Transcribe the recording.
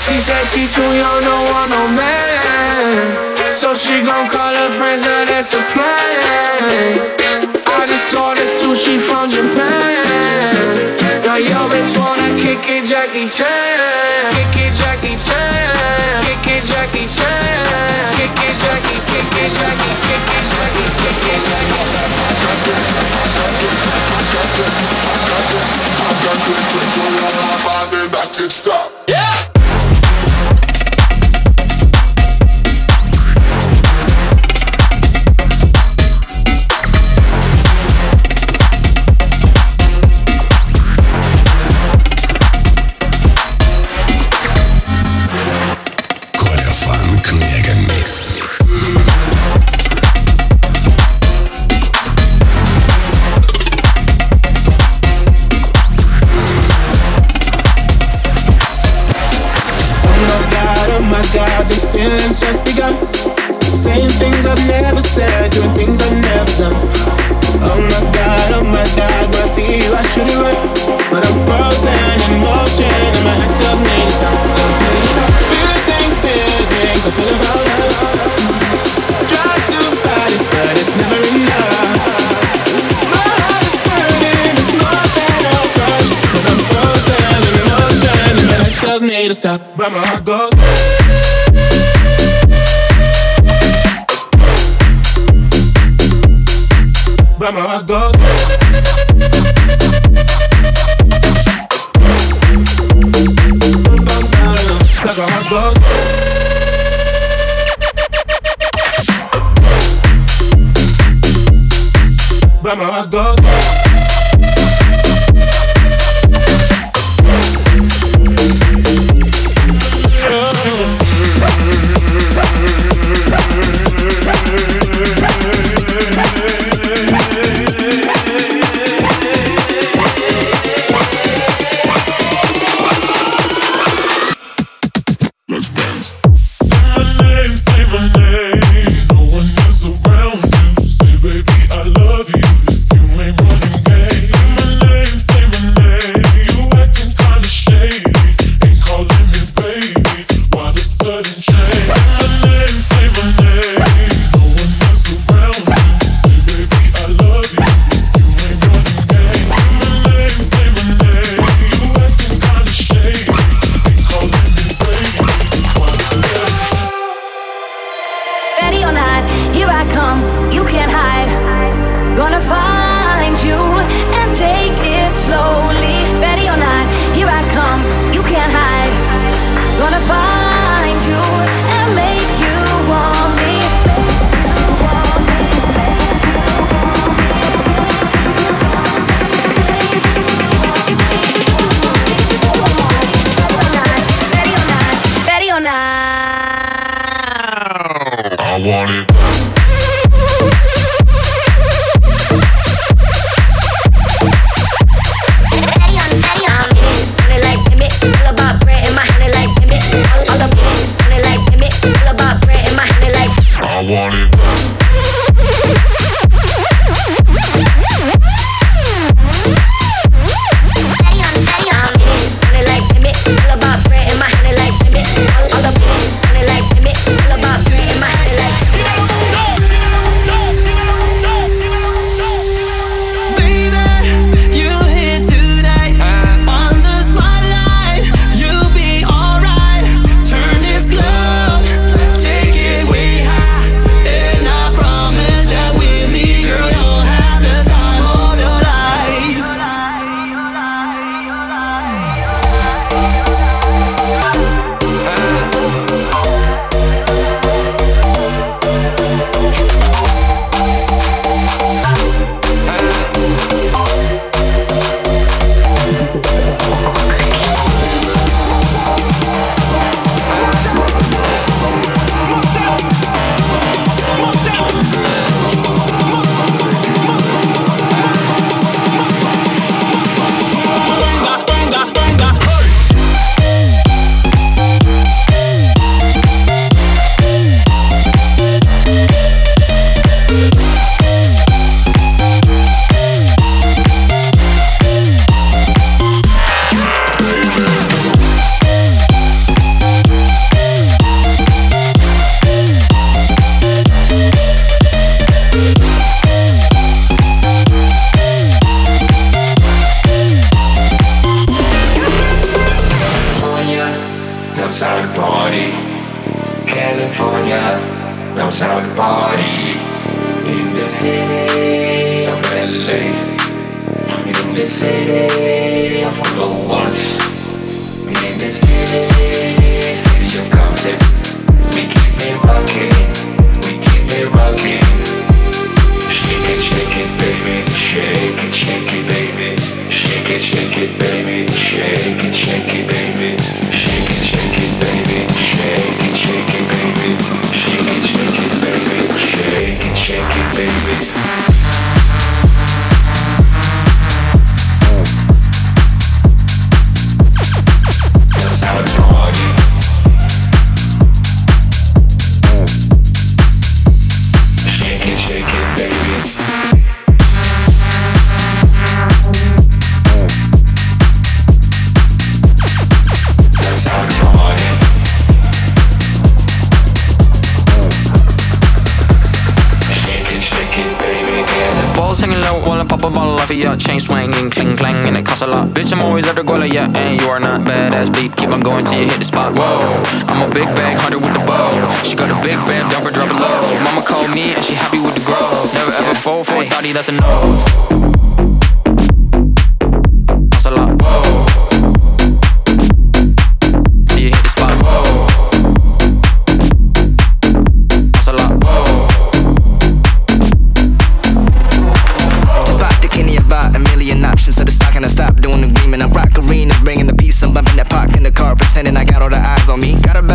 She said she too young, don't want no man, so she gon' call her friends, now that's a plan. I just ordered sushi from Japan. Now yo bitch wanna kick it Jackie Chan. Kick it Jackie Chan. Kick it Jackie Chan. Kick it Jackie, kick it Jackie, kick it Jackie, kick it Jackie. I got the control on my mind and I can't stop. Yeah! Just begun saying things I've never said, doing things I've never done. Oh my God, when I see you I should have run, but I'm frozen in motion and my head tells me to stop, tells me to stop. Feelings I feel about us. Try to fight it, but it's never enough. My heart is hurting, it's more than a crush, 'cause I'm frozen in motion and my head tells me to stop, but my heart goes. But my heart goes. That's my heart goes. But my heart goes. I want it. I want it. knows how to party. California knows how to party. In the city of LA, in the city of Blowouts, in the city of Compton, we keep it rocking, we keep it rocking. Shake it, baby, shake it, baby, shake it, baby, shake it, baby, shake it, baby, shake it, baby, shake it, baby, shake it, baby. That's how it party. Shake it, baby. Balls hanging low while I pop a bottle off of ya. Chain swinging, cling clang, and it costs a lot. Bitch, I'm always at the goal, yeah, and you are not badass beat. Keep on going till you hit the spot. Whoa, I'm a big bag hunter with the bow. She got a big band, drop it low. Mama called me and she happy with the growth. Never ever fall for a thotty, that's a no. Costs a lot. Whoa, till you hit the spot. Whoa, costs a lot. Whoa. About a million options, so the stock and I stop doing the agreement. I rock arenas, bringing the peace. I'm bumping that park in the car, pretending I got all the eyes on me. Got a